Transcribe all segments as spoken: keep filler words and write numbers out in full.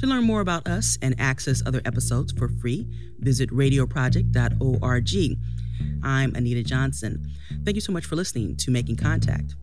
To learn more about us and access other episodes for free, visit radio project dot org. I'm Anita Johnson. Thank you so much for listening to Making Contact.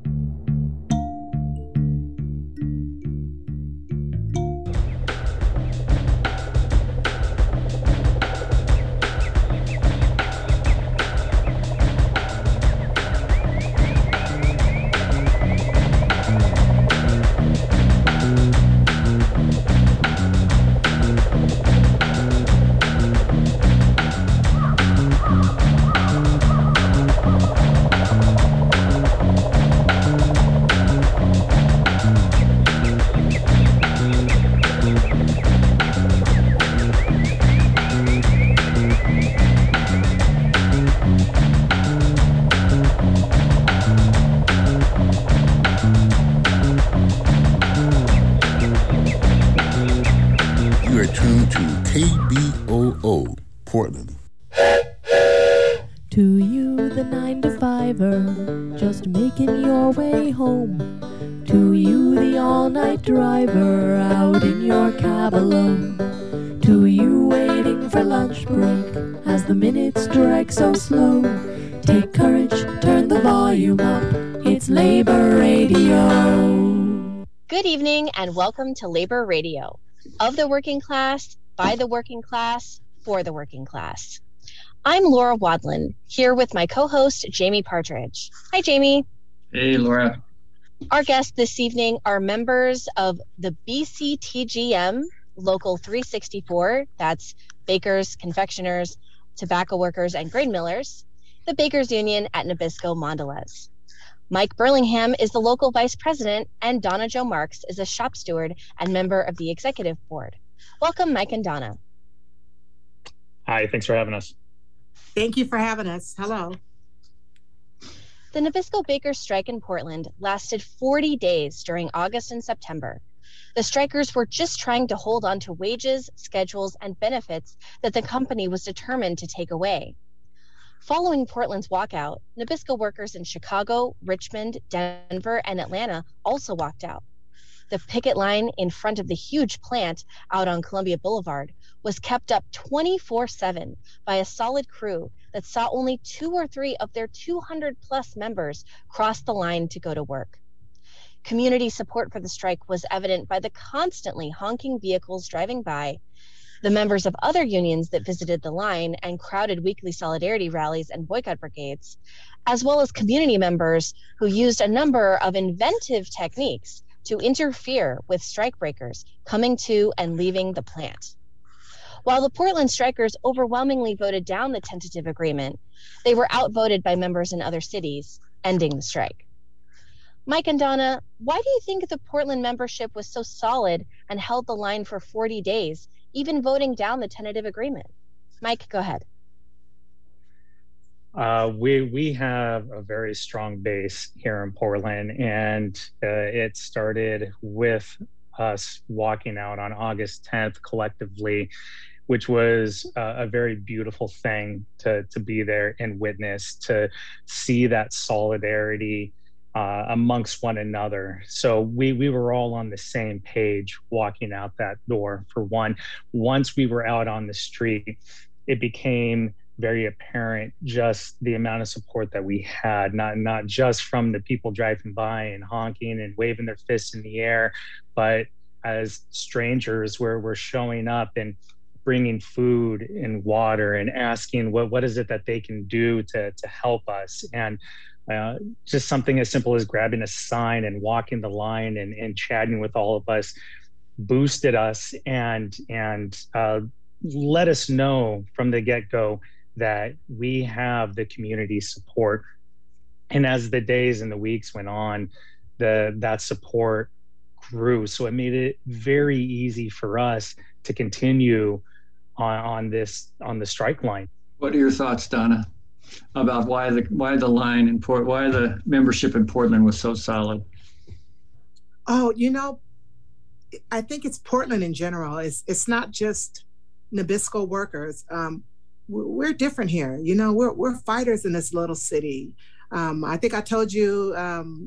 Portland. To you, the nine to fiver, just making your way home. To you, the all-night driver, out in your cab alone. To you, waiting for lunch break, as the minutes drag so slow. Take courage, turn the volume up, it's Labor Radio. Good evening and welcome to Labor Radio. Of the working class, by the working class, for the working class. I'm Laura Wadlin, here with my co-host, Jamie Partridge. Hi, Jamie. Hey, Laura. Our guests this evening are members of the B C T G M Local three sixty-four, that's bakers, confectioners, tobacco workers, and grain millers, the Bakers Union at Nabisco Mondelez. Mike Burlingham is the local vice president, and Donna Jo Marks is a shop steward and member of the executive board. Welcome, Mike and Donna. Hi, thanks for having us. Thank you for having us. Hello. The Nabisco Bakers strike in Portland lasted forty days during August and September. The strikers were just trying to hold on to wages, schedules, and benefits that the company was determined to take away. Following Portland's walkout, Nabisco workers in Chicago, Richmond, Denver, and Atlanta also walked out. The picket line in front of the huge plant out on Columbia Boulevard was kept up twenty-four seven by a solid crew that saw only two or three of their two hundred plus members cross the line to go to work. Community support for the strike was evident by the constantly honking vehicles driving by, the members of other unions that visited the line and crowded weekly solidarity rallies and boycott brigades, as well as community members who used a number of inventive techniques to interfere with strikebreakers coming to and leaving the plant. While the Portland strikers overwhelmingly voted down the tentative agreement, they were outvoted by members in other cities, ending the strike. Mike and Donna, why do you think the Portland membership was so solid and held the line for forty days, even voting down the tentative agreement? Mike, go ahead. Uh, we we have a very strong base here in Portland, and uh, it started with us walking out on August tenth collectively, which was uh, a very beautiful thing to to be there and witness, to see that solidarity uh, amongst one another. So we we were all on the same page walking out that door. For one, once we were out on the street, it became very apparent just the amount of support that we had, not not just from the people driving by and honking and waving their fists in the air, but as strangers where we're showing up and bringing food and water and asking what what is it that they can do to to help us. And uh, just something as simple as grabbing a sign and walking the line and, and chatting with all of us boosted us and and uh, let us know from the get-go that we have the community support. And as the days and the weeks went on, the that support grew. So it made it very easy for us to continue on, on this on the strike line. What are your thoughts, Donna, about why the why the line in Port why the membership in Portland was so solid? Oh, you know, I think it's Portland in general. It's it's not just Nabisco workers. Um, we're different here. You know, we're we're fighters in this little city. Um, I think I told you um,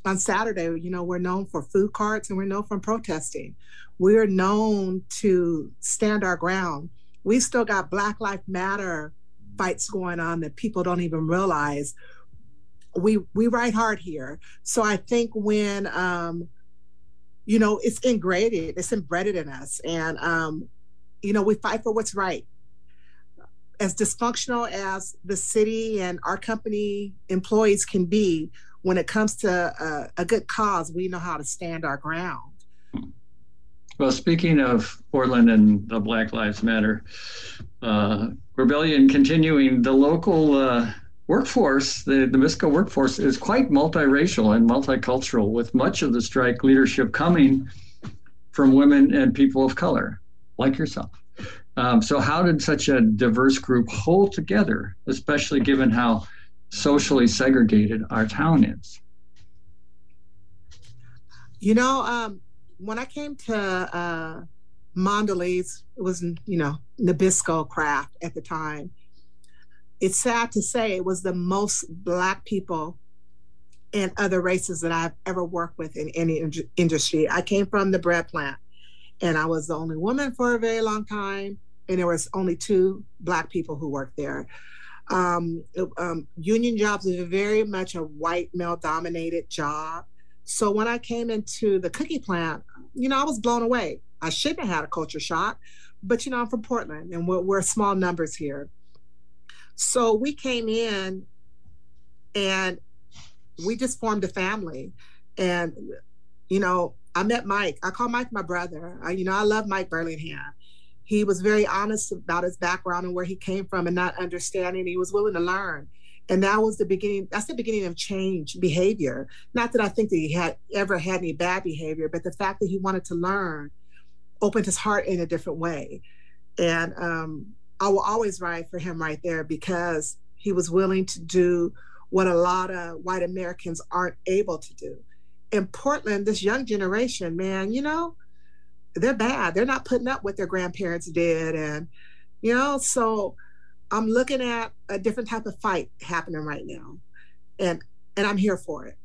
on Saturday, you know, we're known for food carts and we're known for protesting. We're known to stand our ground. We still got Black Lives Matter fights going on that people don't even realize. We we ride hard here. So I think when, um, you know, it's ingrained, it's embedded in us. And, um, you know, we fight for what's right. As dysfunctional as the city and our company employees can be, when it comes to a, a good cause, we know how to stand our ground. Well, speaking of Portland and the Black Lives Matter uh, rebellion continuing, the local uh, workforce, the, the Nabisco workforce is quite multiracial and multicultural, with much of the strike leadership coming from women and people of color, like yourself. Um, so how did such a diverse group hold together, especially given how socially segregated our town is? You know, um, when I came to uh, Mondelez, it was, you know, Nabisco craft at the time. It's sad to say it was the most Black people and other races that I've ever worked with in any in- industry. I came from the bread plant, and I was the only woman for a very long time, and there was only two Black people who worked there. Um, um, union jobs is very much a white male-dominated job. So when I came into the cookie plant, you know, I was blown away. I shouldn't have had a culture shock, but, you know, I'm from Portland, and we're, we're small numbers here. So we came in and we just formed a family. And, you know, I met Mike. I call Mike my brother. I, you know, I love Mike Burlingham. He was very honest about his background and where he came from and not understanding. He was willing to learn. And that was the beginning, that's the beginning of change behavior. Not that I think that he had ever had any bad behavior, but the fact that he wanted to learn opened his heart in a different way. And um, I will always ride for him right there, because he was willing to do what a lot of white Americans aren't able to do. In Portland, this young generation, man, you know, they're bad. They're not putting up what their grandparents did. And, you know, so I'm looking at a different type of fight happening right now. And and I'm here for it.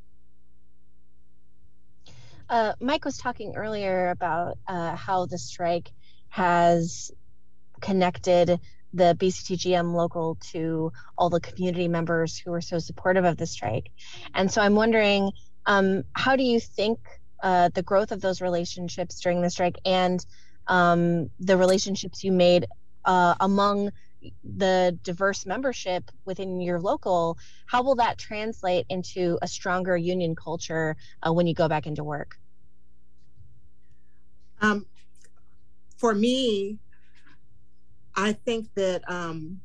Uh, Mike was talking earlier about uh, how the strike has connected the B C T G M local to all the community members who are so supportive of the strike. And so I'm wondering, um, how do you think uh, the growth of those relationships during the strike and um, the relationships you made uh, among the diverse membership within your local, how will that translate into a stronger union culture uh, when you go back into work? Um, for me, I think that um,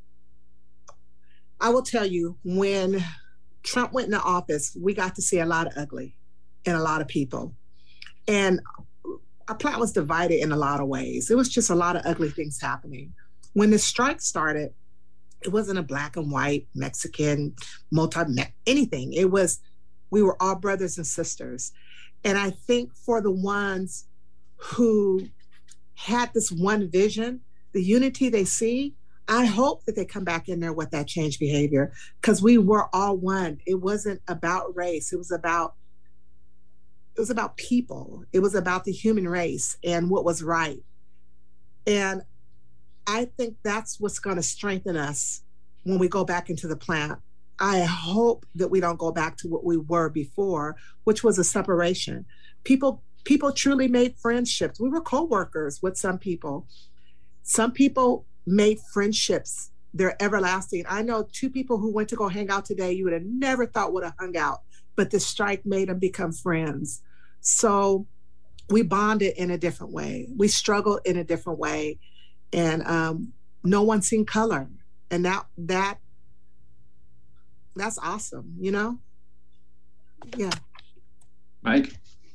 I will tell you, when Trump went into office, we got to see a lot of ugly in a lot of people. And our plant was divided in a lot of ways. It was just a lot of ugly things happening. When the strike started, it wasn't a black and white, Mexican, multi, anything. It was, we were all brothers and sisters. And I think for the ones who had this one vision, the unity they see, I hope that they come back in there with that change behavior, because we were all one. It wasn't about race. It was about, it was about people. It was about the human race and what was right. And I think that's what's going to strengthen us when we go back into the plant. I hope that we don't go back to what we were before, which was a separation. People, people truly made friendships. We were co-workers with some people. Some people made friendships. They're everlasting. I know two people who went to go hang out today you would have never thought would have hung out, but the strike made them become friends. So we bonded in a different way. We struggled in a different way. And um, no one seen color. And that that that's awesome, you know? Yeah. Mike?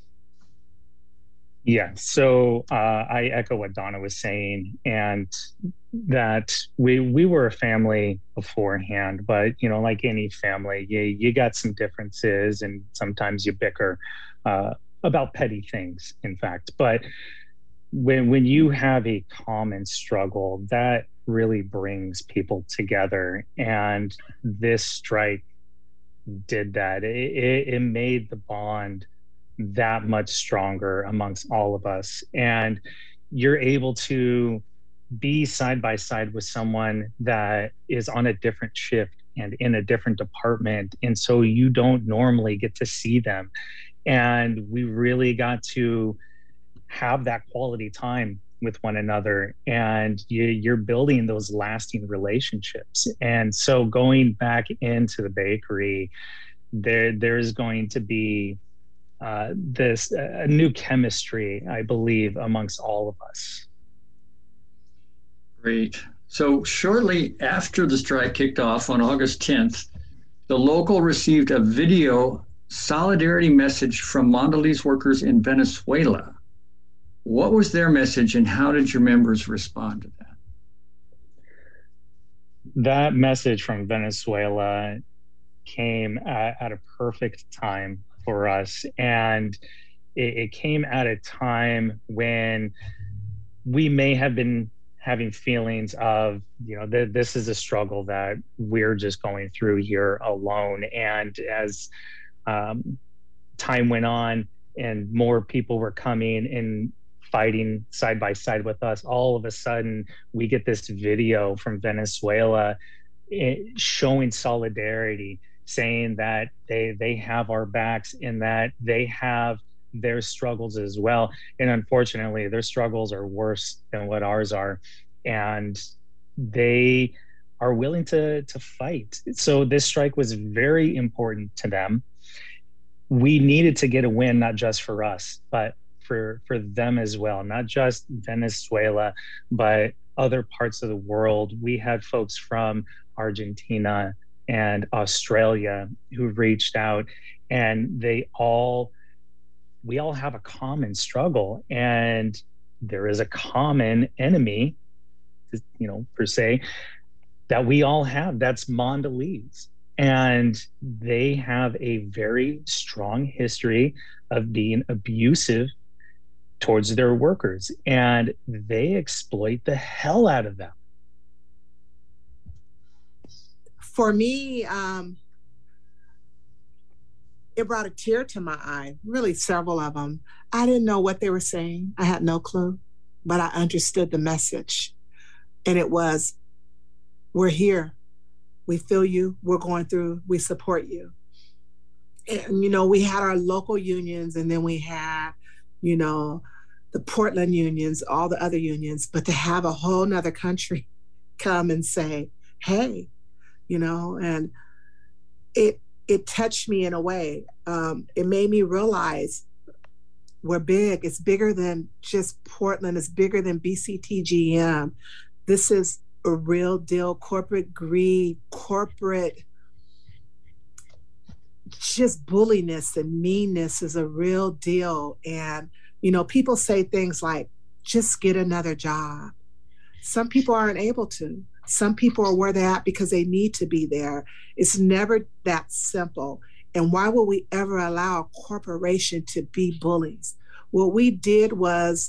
Yeah, so uh, I echo what Donna was saying, and that we we were a family beforehand, but you know, like any family, you you got some differences, and sometimes you bicker uh, about petty things, in fact. But when when you have a common struggle, that really brings people together, and this strike did that. It, it, it made the bond that much stronger amongst all of us. And you're able to be side by side with someone that is on a different shift and in a different department. And so you don't normally get to see them. And we really got to have that quality time with one another, and you, you're building those lasting relationships. And so going back into the bakery, there there's going to be uh, this uh, new chemistry, I believe, amongst all of us. Great. So shortly after the strike kicked off on August tenth, the local received a video solidarity message from Mondelez workers in Venezuela. What was their message, and how did your members respond to that? That message from Venezuela came at, at a perfect time for us. And it, it came at a time when we may have been having feelings of, you know, th- this is a struggle that we're just going through here alone. And as um, time went on and more people were coming and fighting side by side with us, all of a sudden we get this video from Venezuela showing solidarity, saying that they they have our backs and that they have their struggles as well. And unfortunately, their struggles are worse than what ours are. And they are willing to, to fight. So this strike was very important to them. We needed to get a win, not just for us, but for for them as well, not just Venezuela, but other parts of the world. We had folks from Argentina and Australia who reached out, and they all, we all have a common struggle, and there is a common enemy, you know, per se, that we all have. That's Mondelez. And they have a very strong history of being abusive towards their workers, and they exploit the hell out of them. For me, um, it brought a tear to my eye, really several of them. I didn't know what they were saying. I had no clue, but I understood the message. And it was, we're here. We feel you. We're going through. We support you. And, you know, we had our local unions, and then we had, you know, the Portland unions, all the other unions, but to have a whole nother country come and say, hey, you know, and it it touched me in a way. Um, it made me realize we're big. It's bigger than just Portland. It's bigger than B C T G M. This is a real deal. Corporate greed, corporate just bulliness and meanness is a real deal. And, you know, people say things like, just get another job. Some people aren't able to. Some people are where they're at because they need to be there. It's never that simple. And why would we ever allow a corporation to be bullies? What we did was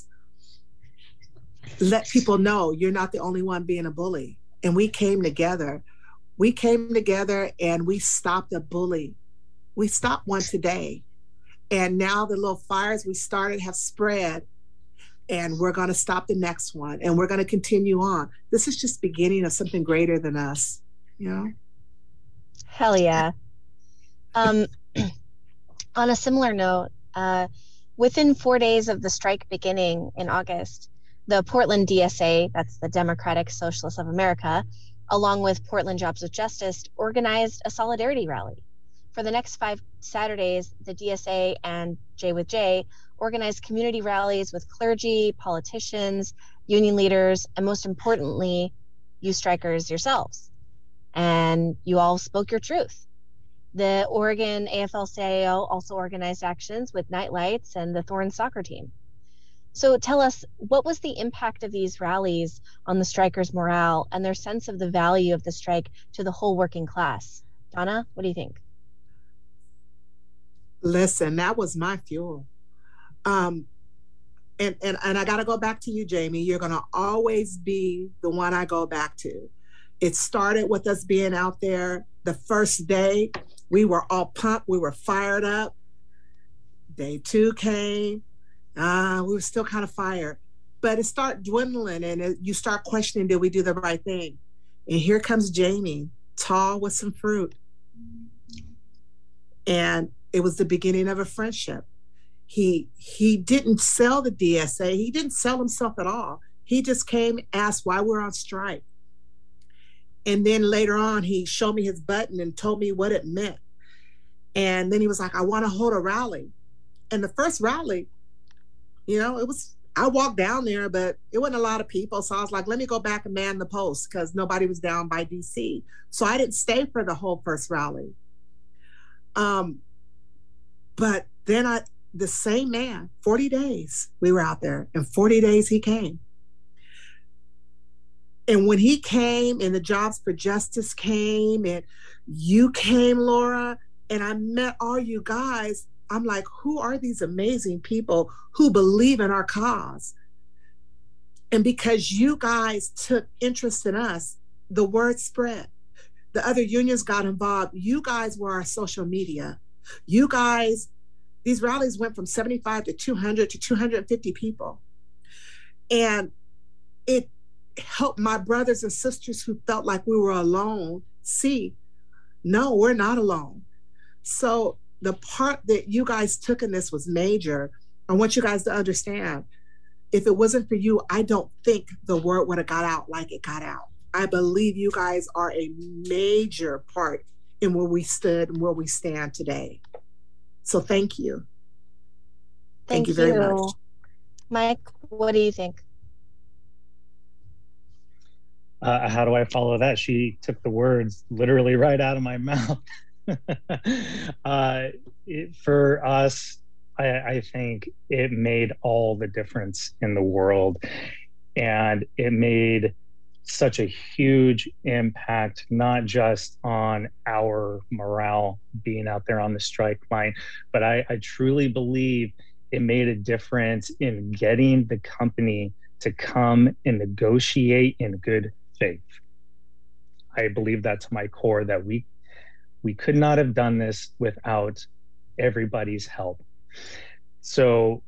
let people know you're not the only one being a bully. And we came together. We came together and we stopped a bully. We stopped one today. And now the little fires we started have spread, and we're going to stop the next one, and we're going to continue on. This is just beginning of something greater than us, you know? Hell yeah. Um, on a similar note, uh, within four days of the strike beginning in August, the Portland D S A, that's the Democratic Socialists of America, along with Portland Jobs with Justice, organized a solidarity rally. For the next five Saturdays, the D S A and J with J organized community rallies with clergy, politicians, union leaders, and most importantly, you strikers yourselves. And you all spoke your truth. The Oregon A F L C I O also organized actions with Night Lights and the Thorns soccer team. So tell us, what was the impact of these rallies on the strikers' morale and their sense of the value of the strike to the whole working class? Donna, what do you think? Listen, that was my fuel. Um, and, and, and I got to go back to you, Jamie. You're going to always be the one I go back to. It started with us being out there the first day. We were all pumped. We were fired up. Day two came. Uh, we were still kind of fired. But it started dwindling, and it, you start questioning, did we do the right thing? And here comes Jamie, tall with some fruit. And it was the beginning of a friendship. He he didn't sell the D S A. He didn't sell himself at all. He just came, asked why we're on strike. And then later on, he showed me his button and told me what it meant. And then he was like, I want to hold a rally. And the first rally, you know, it was, I walked down there, but it wasn't a lot of people. So I was like, let me go back and man the post because nobody was down by D C. So I didn't stay for the whole first rally. Um, but then I, the same man, forty days we were out there, and forty days he came. And when he came and the Jobs for Justice came and you came, Laura, and I met all you guys, I'm like, who are these amazing people who believe in our cause? And because you guys took interest in us, the word spread. The other unions got involved. You guys were our social media. You guys, these rallies went from seventy-five to two hundred to two hundred fifty people. And it helped my brothers and sisters who felt like we were alone see, no, we're not alone. So the part that you guys took in this was major. I want you guys to understand, if it wasn't for you, I don't think the word would have got out like it got out. I believe you guys are a major part in where we stood and where we stand today. So thank you. Thank, thank you very you. much. Mike, what do you think? Uh, how do I follow that? She took the words literally right out of my mouth. uh, it, for us, I, I think it made all the difference in the world. And it made such a huge impact, not just on our morale being out there on the strike line, but I, I truly believe it made a difference in getting the company to come and negotiate in good faith. I believe that to my core, that we we could not have done this without everybody's help. So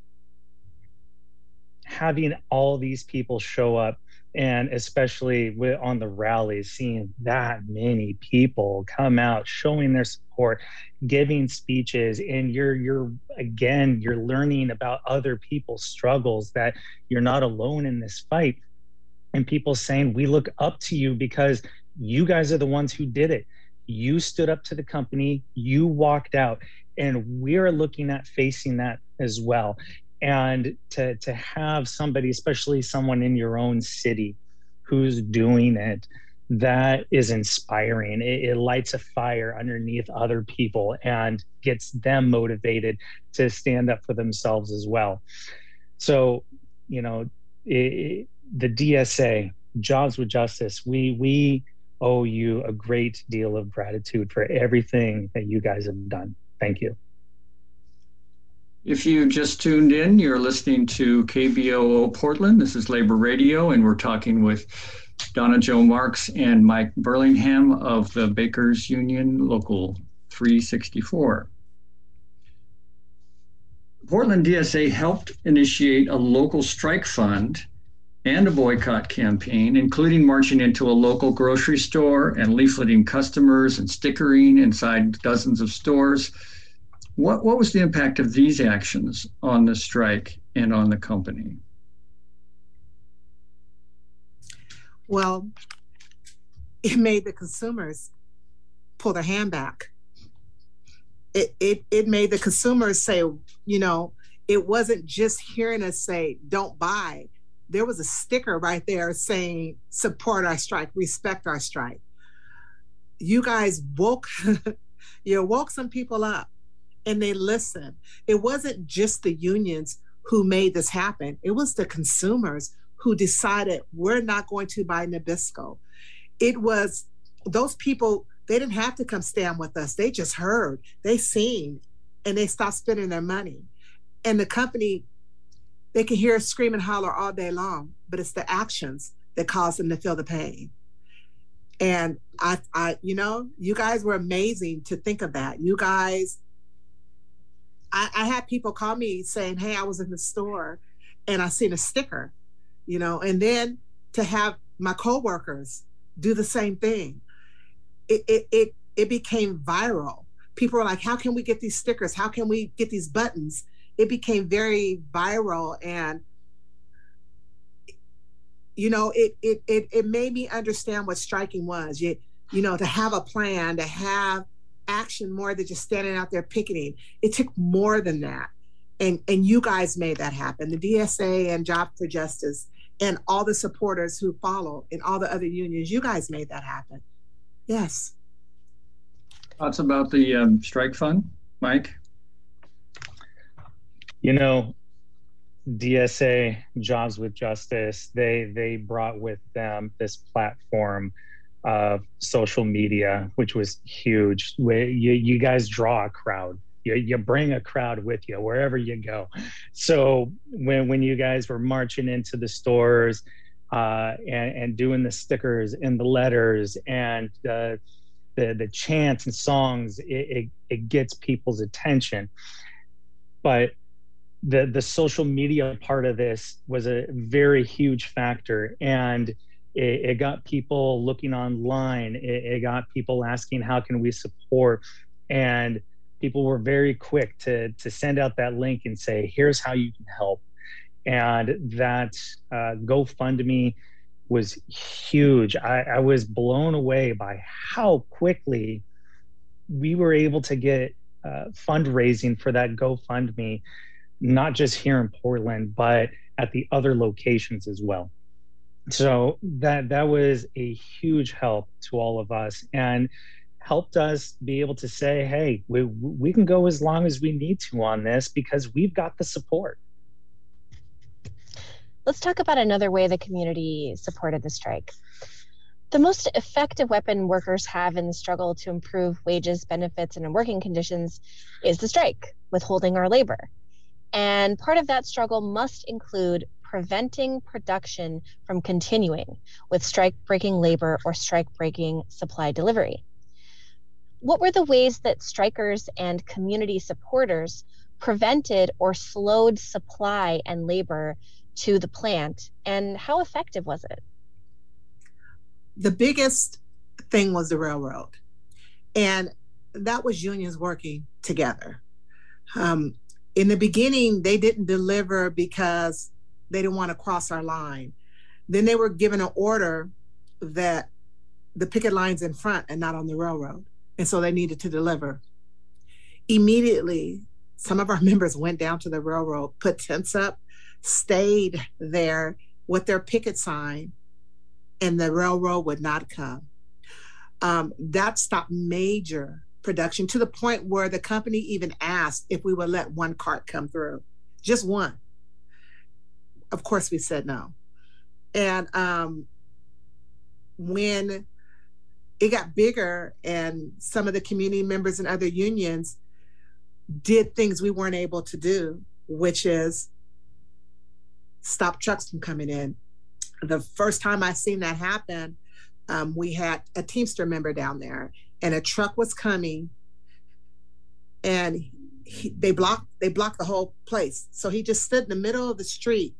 having all these people show up, and especially with, on the rallies, seeing that many people come out, showing their support, giving speeches, and you're you're again, you're learning about other people's struggles, that you're not alone in this fight. And people saying, we look up to you because you guys are the ones who did it. You stood up to the company, you walked out, and we're looking at facing that as well. And to, to have somebody, especially someone in your own city who's doing it, that is inspiring. It, it lights a fire underneath other people and gets them motivated to stand up for themselves as well. So, you know, it, the D S A, Jobs with Justice, we we owe you a great deal of gratitude for everything that you guys have done. Thank you. If you just tuned in, you're listening to K B O O Portland. This is Labor Radio, and we're talking with Donna Jo Marks and Mike Burlingham of the Bakers Union Local three sixty-four. Portland D S A helped initiate a local strike fund and a boycott campaign, including marching into a local grocery store and leafleting customers and stickering inside dozens of stores. What, what was the impact of these actions on the strike and on the company? Well, it made the consumers pull their hand back. It, it, it made the consumers say, you know, it wasn't just hearing us say, don't buy. There was a sticker right there saying, support our strike, respect our strike. You guys woke, you woke some people up and they listened. It wasn't just the unions who made this happen. It was the consumers who decided we're not going to buy Nabisco. It was those people, they didn't have to come stand with us. They just heard, they seen, and they stopped spending their money. And the company, they can hear us scream and holler all day long, but it's the actions that cause them to feel the pain. And I, I, you know, you guys were amazing to think of that. You guys, I, I had people call me saying, hey, I was in the store and I seen a sticker, you know, and then to have my coworkers do the same thing. It, it, it, it became viral. People were like, how can we get these stickers? How can we get these buttons? It became very viral. And, you know, it, it, it, it made me understand what striking was. You, you know, to have a plan, to have action more than just standing out there picketing. It took more than that. And, and you guys made that happen. The D S A and Job for Justice and all the supporters who follow and all the other unions, you guys made that happen. Yes. Thoughts about the um, strike fund, Mike? You know, D S A, Jobs with Justice, they they brought with them this platform of social media, which was huge. Where you, you guys draw a crowd. You, you bring a crowd with you wherever you go. So when, when you guys were marching into the stores uh, and, and doing the stickers and the letters and uh, the, the chants and songs, it, it, it gets people's attention. But the, the social media part of this was a very huge factor. And it, it got people looking online. It, it got people asking, how can we support? And people were very quick to, to send out that link and say, here's how you can help. And that uh, GoFundMe was huge. I, I was blown away by how quickly we were able to get uh, fundraising for that GoFundMe, not just here in Portland, but at the other locations as well. So that that was a huge help to all of us and helped us be able to say, hey, we, we can go as long as we need to on this because we've got the support. Let's talk about another way the community supported the strike. The most effective weapon workers have in the struggle to improve wages, benefits, and working conditions is the strike, withholding our labor. And part of that struggle must include preventing production from continuing with strike-breaking labor or strike-breaking supply delivery. What were the ways that strikers and community supporters prevented or slowed supply and labor to the plant, and how effective was it? The biggest thing was the railroad, and that was unions working together. Um, in the beginning, they didn't deliver because they didn't want to cross our line. Then they were given an order that the picket line's in front and not on the railroad. And so they needed to deliver. Immediately, some of our members went down to the railroad, put tents up, stayed there with their picket sign, and the railroad would not come. Um, that stopped major production to the point where the company even asked if we would let one cart come through, just one. Of course, we said no. And um, when it got bigger and some of the community members and other unions did things we weren't able to do, which is stop trucks from coming in. The first time I seen that happen, um, we had a Teamster member down there and a truck was coming and he, they blocked they blocked the whole place. So he just stood in the middle of the street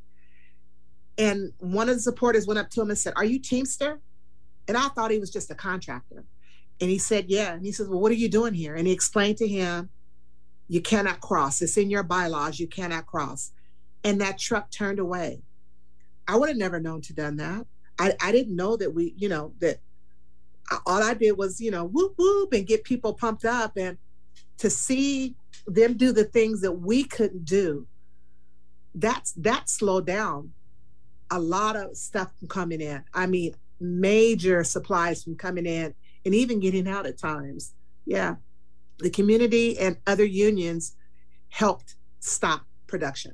and one of the supporters went up to him and said, "Are you Teamster?" And I thought he was just a contractor. And he said, "Yeah." And he says, "Well, what are you doing here?" And he explained to him, "You cannot cross. It's in your bylaws. You cannot cross." And that truck turned away. I would have never known to done that. I, I didn't know that we, you know, that all I did was, you know, whoop, whoop, and get people pumped up. And to see them do the things that we couldn't do, that's, that slowed down a lot of stuff from coming in. I mean, major supplies from coming in and even getting out at times. Yeah. The community and other unions helped stop production.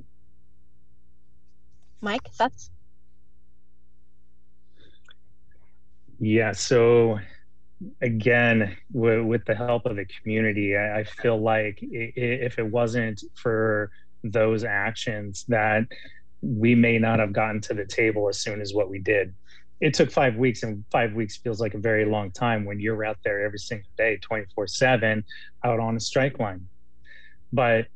Mike, that's Yeah, so again, w- with the help of the community, I, I feel like I- if it wasn't for those actions, that we may not have gotten to the table as soon as what we did. it took five weeks, and five weeks feels like a very long time when you're out there every single day, twenty-four seven, out on a strike line. But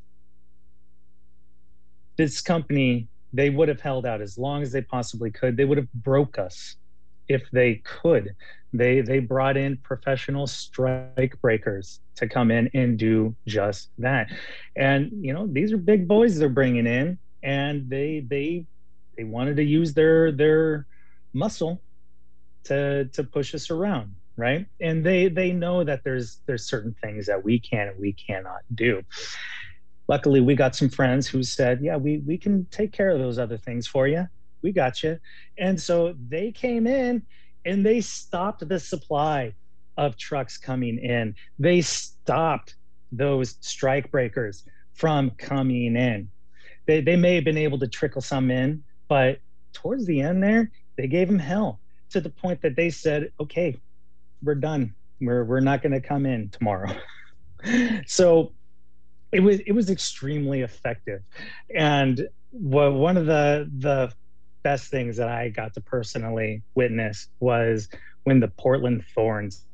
this company, they would have held out as long as they possibly could. They would have broke us if they could. They they brought in professional strike breakers to come in and do just that. And you know, these are big boys they're bringing in, and they they they wanted to use their their muscle to to push us around, right? And they they know that there's there's certain things that we can and we cannot do. Luckily, we got some friends who said, yeah, we we can take care of those other things for you. We got you. And so they came in and they stopped the supply of trucks coming in. They stopped those strike breakers from coming in. They they may have been able to trickle some in, but towards the end there, they gave them hell, to the point that they said, okay, we're done. We're we're not going to come in tomorrow. So it was it was extremely effective. And what, one of the the best things that I got to personally witness was when the Portland Thorns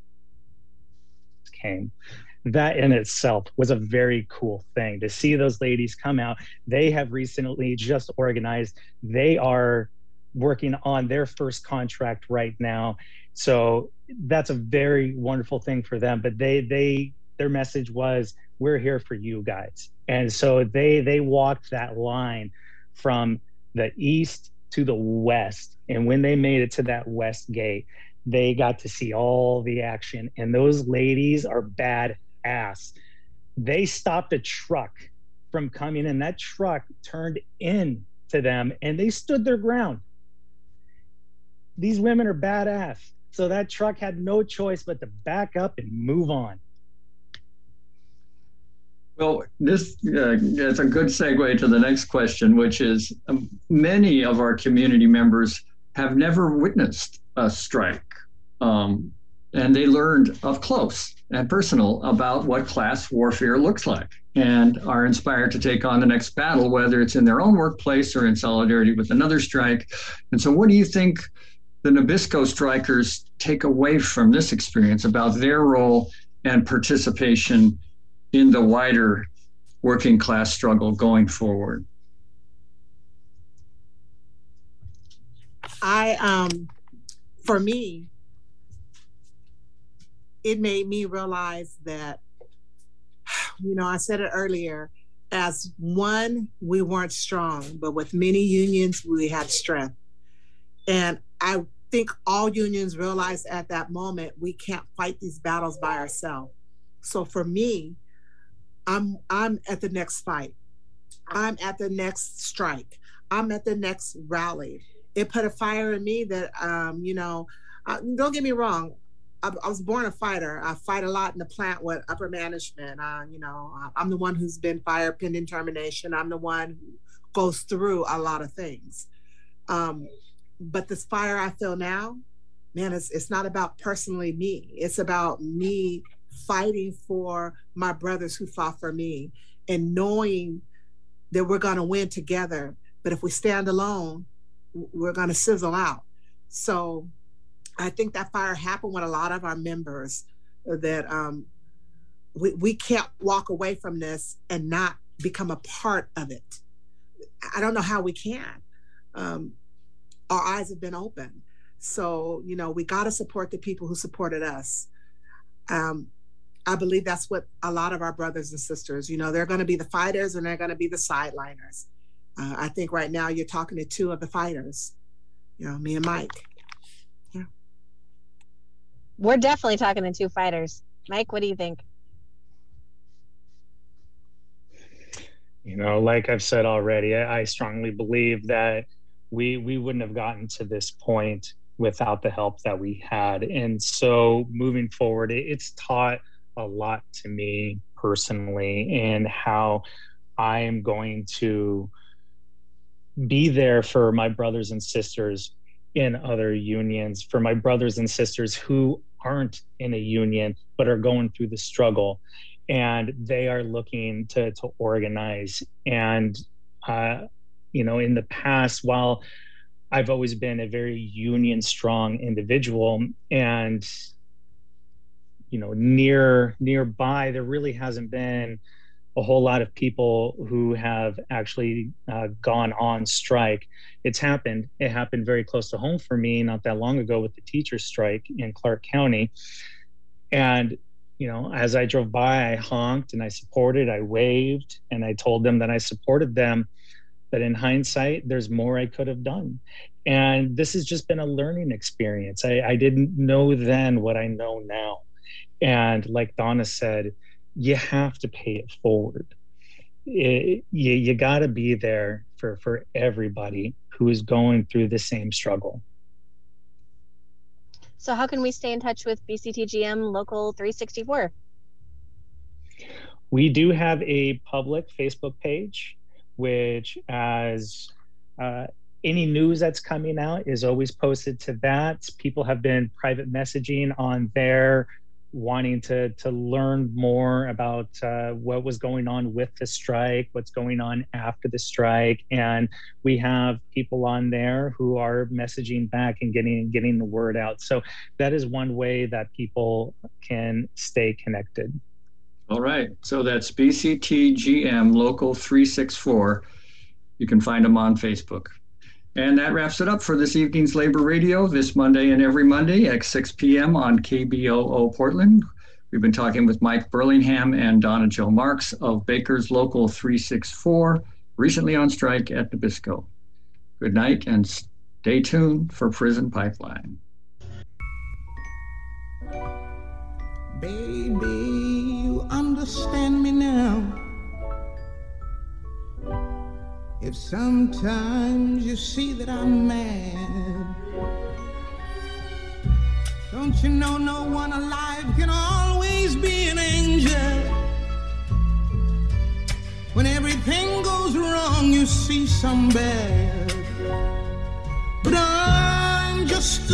came. That in itself was a very cool thing to see those ladies come out. They have recently just organized. They are working on their first contract right now. So that's a very wonderful thing for them. But they they their message was, we're here for you guys. And so they they walked that line from the east to the west. And when they made it to that west gate, they got to see all the action. And those ladies are badass. They stopped a truck from coming in. That truck turned in to them and they stood their ground. These women are badass. So that truck had no choice but to back up and move on. Well, this uh, is a good segue to the next question, which is um, many of our community members have never witnessed a strike. Um, and they learned up close and personal about what class warfare looks like and are inspired to take on the next battle, whether it's in their own workplace or in solidarity with another strike. And so what do you think the Nabisco strikers take away from this experience about their role and participation in the wider working class struggle going forward? I, um, for me, it made me realize that, you know, I said it earlier, as one, we weren't strong, but with many unions, we had strength. And I think all unions realized at that moment, we can't fight these battles by ourselves. So for me, I'm I'm at the next fight. I'm at the next strike. I'm at the next rally. It put a fire in me that, um, you know, uh, don't get me wrong. I, I was born a fighter. I fight a lot in the plant with upper management. Uh, you know, I'm the one who's been fired pending termination. I'm the one who goes through a lot of things. Um, but this fire I feel now, man, it's it's not about personally me. It's about me fighting for my brothers who fought for me and knowing that we're going to win together. But if we stand alone, we're going to sizzle out. So I think that fire happened with a lot of our members, that um, we, we can't walk away from this and not become a part of it. I don't know how we can. Um, our eyes have been open. So, you know, we got to support the people who supported us. Um, I believe that's what a lot of our brothers and sisters, you know, they're going to be the fighters and they're going to be the sideliners. Uh, I think right now you're talking to two of the fighters, you know, me and Mike. Yeah. We're definitely talking to two fighters. Mike, what do you think? You know, like I've said already, I strongly believe that we we wouldn't have gotten to this point without the help that we had. And so moving forward, it's taught a lot to me personally, and how I am going to be there for my brothers and sisters in other unions, for my brothers and sisters who aren't in a union but are going through the struggle and they are looking to to organize. And uh, you know, in the past, while I've always been a very union strong individual, and you know, near nearby, there really hasn't been a whole lot of people who have actually uh, gone on strike. It's happened. It happened very close to home for me not that long ago with the teachers' strike in Clark County. And, you know, as I drove by, I honked and I supported, I waved, and I told them that I supported them. But in hindsight, there's more I could have done. And this has just been a learning experience. I, I didn't know then what I know now. And like Donna said, you have to pay it forward. It, you you got to be there for, for everybody who is going through the same struggle. So how can we stay in touch with B C T G M Local three sixty-four? We do have a public Facebook page, which as uh, any news that's coming out is always posted to that. People have been private messaging on there, wanting to to learn more about uh, what was going on with the strike, what's going on after the strike, and we have people on there who are messaging back and getting getting the word out. So that is one way that people can stay connected. All right, so that's B C T G M Local three sixty-four. You can find them on Facebook. And that wraps it up for this evening's Labor Radio, this Monday and every Monday at six p.m. on K B O O Portland. We've been talking with Mike Burlingham and Donna Jo Marks of Baker's Local three sixty-four, recently on strike at Nabisco. Good night and stay tuned for Prison Pipeline. Baby, you understand me now. If sometimes you see that I'm mad, don't you know no one alive can always be an angel? When everything goes wrong, you see some bad, but I'm just